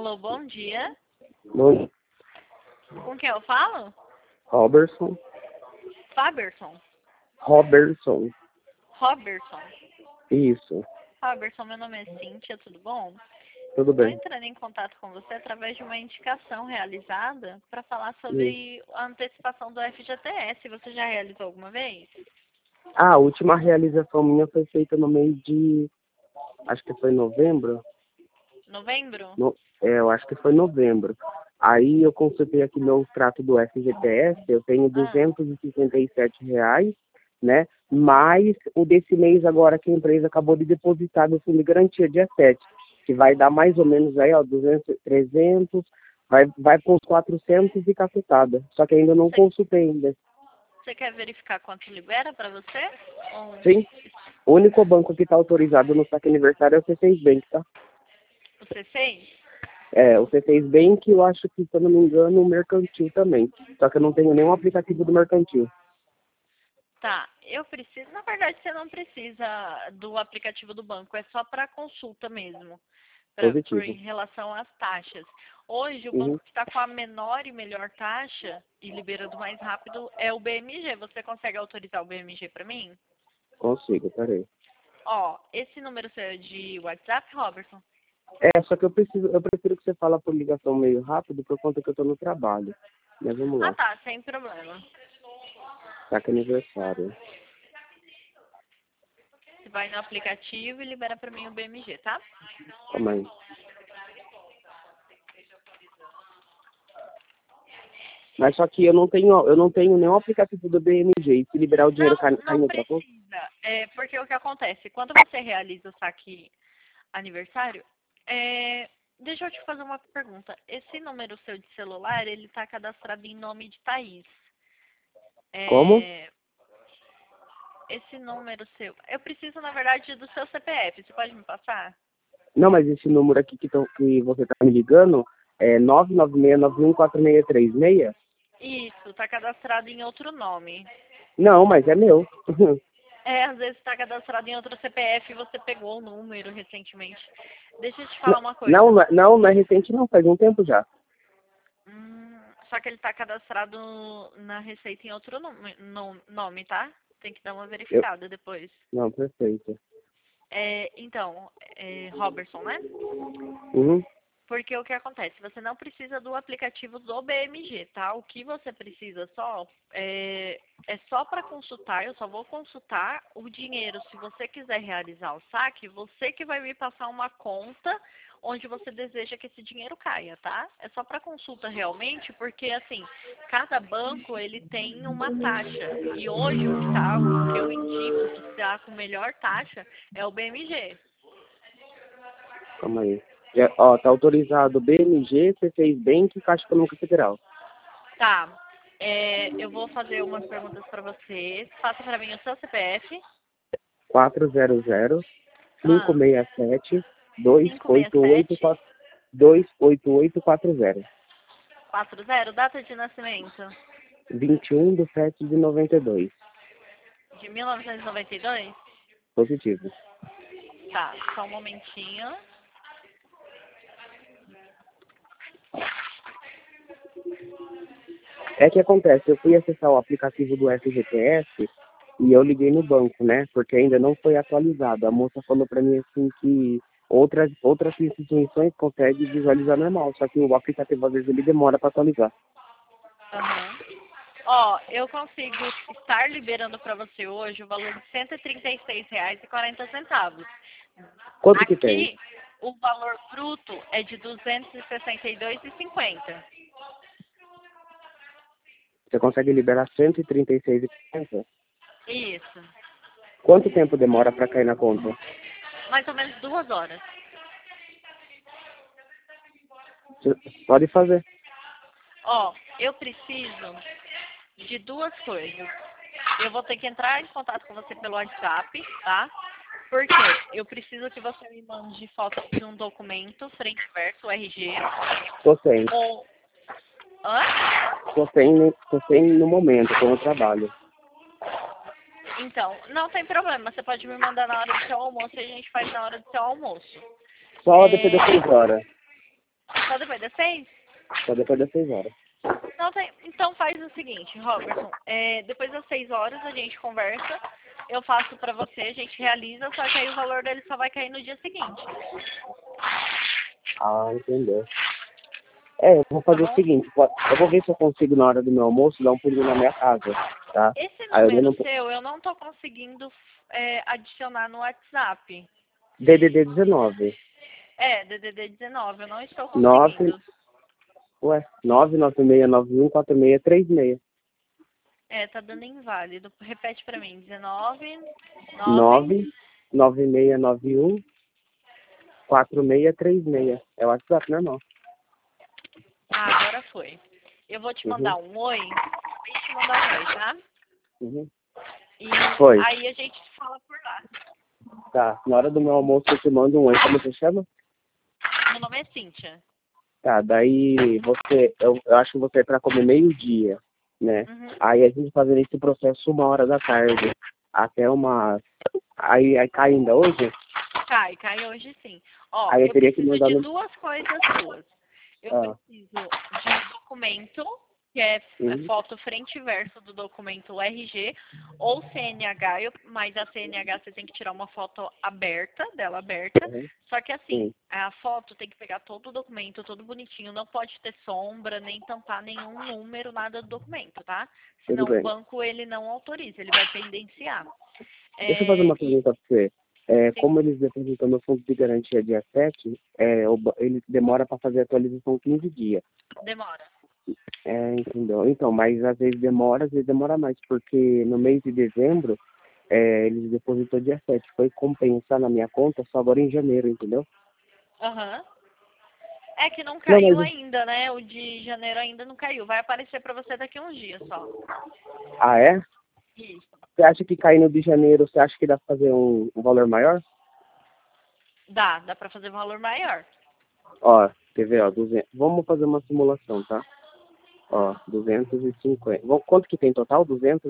Alô, bom dia. Oi, Com quem eu falo? Robertson. Faberson. Robertson. Robertson. Isso, Robertson, meu nome é Cíntia, tudo bom? tudo Estou bem. entrando em contato com você através de uma indicação realizada para falar Isso. sobre a antecipação do FGTS. Você já realizou alguma vez? A última realização minha foi feita no mês de, acho que foi novembro. Novembro? Eu acho que foi novembro. Aí eu consultei aqui meu extrato do FGTS, eu tenho Ah, R$ 267, né? Mais o desse mês agora que a empresa acabou de depositar no fundo de garantia dia 7, que vai dar mais ou menos aí, ó, 200, 300, vai para uns 400 e cacetada. Só que ainda não você, consultei ainda. você quer verificar quanto libera para você? Ou Sim, o único banco que está autorizado no saque aniversário é o C6 Bank, tá? você fez? É, o C6 Bank, eu acho que, se eu não me engano, o Mercantil também. Só que eu não tenho nenhum aplicativo do Mercantil. Tá, eu preciso, na verdade você não precisa do aplicativo do banco, é só para consulta mesmo, Positivo. em relação às taxas. Hoje o Uhum. banco que está com a menor e melhor taxa e liberando mais rápido é o BMG. Você consegue autorizar o BMG para mim? Consigo, peraí. Ó, esse número seu é de WhatsApp, Robertson? É, só que eu prefiro que você fale por ligação meio rápido por conta que eu tô no trabalho. Mas vamos Ah lá. tá, sem problema. Saque aniversário. Você vai no aplicativo e libera para mim o BMG, tá? Calma aí. Mas só que eu não tenho nenhum aplicativo do BMG. E se liberar o dinheiro Não, cai não em outra conta? precisa. É porque o que acontece? Quando você realiza o saque aniversário, deixa eu te fazer uma pergunta. Esse número seu de celular, ele está cadastrado em nome de Thaís. Como? É, esse número seu... Eu preciso, na verdade, do seu CPF. Você pode me passar? Não, mas esse número aqui que você tá me ligando é 996914636? Isso, está cadastrado em outro nome. Não, mas é meu. Às vezes está cadastrado em outro CPF e você pegou o número recentemente. Deixa eu te falar uma Não, coisa. não é recente não, faz um tempo já. Só que ele está cadastrado na Receita em outro nome, tá? Tem que dar uma Eu, verificada depois. não, perfeito. Então, Robertson, né? Uhum. Porque o que acontece? Você não precisa do aplicativo do BMG, tá? O que você precisa só é só para consultar. Eu só vou consultar o dinheiro. Se você quiser realizar o saque, você que vai me passar uma conta onde você deseja que esse dinheiro caia, tá? É só para consulta realmente, porque assim, cada banco ele tem uma taxa. E hoje o que eu indico que está com melhor taxa é o BMG. Calma aí. Já, ó, tá autorizado BMG, C6 Bank e Caixa Econômica Federal. Tá. Eu vou fazer umas perguntas para você. Faça para mim o seu CPF. 400 Ah, 567 288 567 28840. 40. Data de nascimento. 21/7/92. De 1992. Positivo. Tá, só um momentinho. É que acontece, eu fui acessar o aplicativo do FGTS e eu liguei no banco, né? Porque ainda não foi atualizado. A moça falou pra mim assim que outras instituições conseguem visualizar normal, só que o aplicativo às vezes ele demora para atualizar. Aham. Ó, eu consigo estar liberando para você hoje o valor de R$ 136,40. Quanto que tem? Aqui, o valor bruto é de R$ 262,50. Você consegue liberar 136,50? Isso. Quanto tempo demora para cair na conta? Mais ou menos 2 horas. Você pode fazer. Ó, eu preciso de duas coisas. Eu vou ter que entrar em contato com você pelo WhatsApp, tá? Porque eu preciso que você me mande foto de um documento, frente e verso, o RG, Tô sem. ou... Hã? Tô sem no momento, tô no trabalho. Então, não tem problema. Você pode me mandar na hora do seu almoço e a gente faz na hora do seu almoço. Só depois das É, 6 horas. Só depois das 6? Só depois das 6 horas. Não, então faz o seguinte, Robertson. Depois das 6 horas a gente conversa. Eu faço pra você, a gente realiza, só que aí o valor dele só vai cair no dia seguinte. Ah, entendeu. Eu vou Tá fazer o bom? seguinte, eu vou ver se eu consigo na hora do meu almoço dar um pulinho na minha casa, tá? Esse Aí eu número não... seu eu não tô conseguindo adicionar no WhatsApp. DDD 19. DDD 19, eu não estou 9, conseguindo. ué, 996914636. Tá dando inválido. Repete pra mim, 19, 9... 996914636. É o WhatsApp normal. agora foi. Eu vou te mandar um oi. Acabei de te mandar um oi, tá? Uhum. E Foi. aí a gente fala por lá. Tá, na hora do meu almoço eu te mando um oi. Como você chama? Meu nome é Cíntia. Tá, daí eu acho que você é pra comer meio-dia, né? Uhum. Aí a gente fazendo esse processo 1 hora da tarde, até umas... Aí cai ainda hoje? Cai hoje sim. Ó, Aí eu eu teria que preciso mandar de no... duas coisas suas. Eu Ah, preciso de documento, que é uhum, foto frente e verso do documento RG, ou CNH, mas a CNH você tem que tirar uma foto dela aberta. uhum, Só que assim, sim, a foto tem que pegar todo o documento, todo bonitinho, não pode ter sombra, nem tampar nenhum número, nada do documento, tá? tudo Senão o bem. banco ele não autoriza, ele vai pendenciar. Deixa eu fazer uma E pergunta pra você. sim, Como eles depositam meu fundo de garantia dia 7, ele demora para fazer a atualização 15 dias. demora. Entendeu? Então, mas às vezes demora mais, porque no mês de dezembro, eles depositou dia 7. Foi compensar na minha conta só agora em janeiro, entendeu? Aham. É que não Não, caiu mas... ainda, né? O de janeiro ainda não caiu. Vai aparecer pra você daqui a uns dias só. Ah, é? Isso. Você acha que caindo de janeiro, você acha que dá pra fazer um valor maior? Dá pra fazer valor maior. Ó, quer ver, ó, 200. Vamos fazer uma simulação, tá? Ó, 250. Quanto que tem total?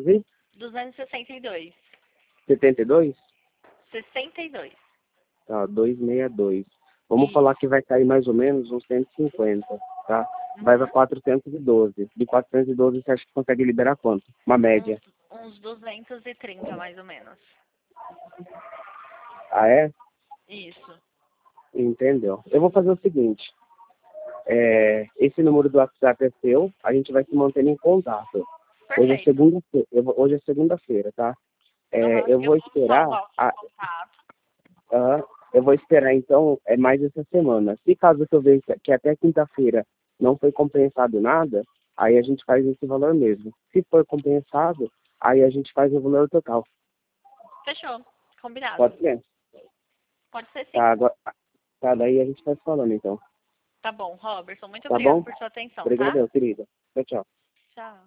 262. 272? 62. Tá, 262. Vamos falar Isso. que vai cair mais ou menos uns 150, tá? Vai para Uhum. 412. De 412 você acha que consegue liberar quanto? Uma média. Uns 230, mais ou menos. Ah, é? Isso. Entendeu. Eu vou fazer o seguinte. Esse número do WhatsApp é seu, a gente vai se mantendo em contato. Hoje é Perfeito. segunda-feira, hoje é segunda-feira, tá? Uhum. Eu Eu vou vou esperar, salvar o seu contato. eu vou esperar então mais essa semana. Se caso eu veja que até quinta-feira não foi compensado nada, aí a gente faz esse valor mesmo. Se for compensado, aí a gente faz o valor total. Fechou. Combinado. Pode ser? Pode ser sim. Tá, agora, tá, daí a gente vai falando então. Tá bom, Robertson. Muito Tá obrigada bom? por sua atenção, tá? Obrigado, querida. Tchau, tchau. Tchau.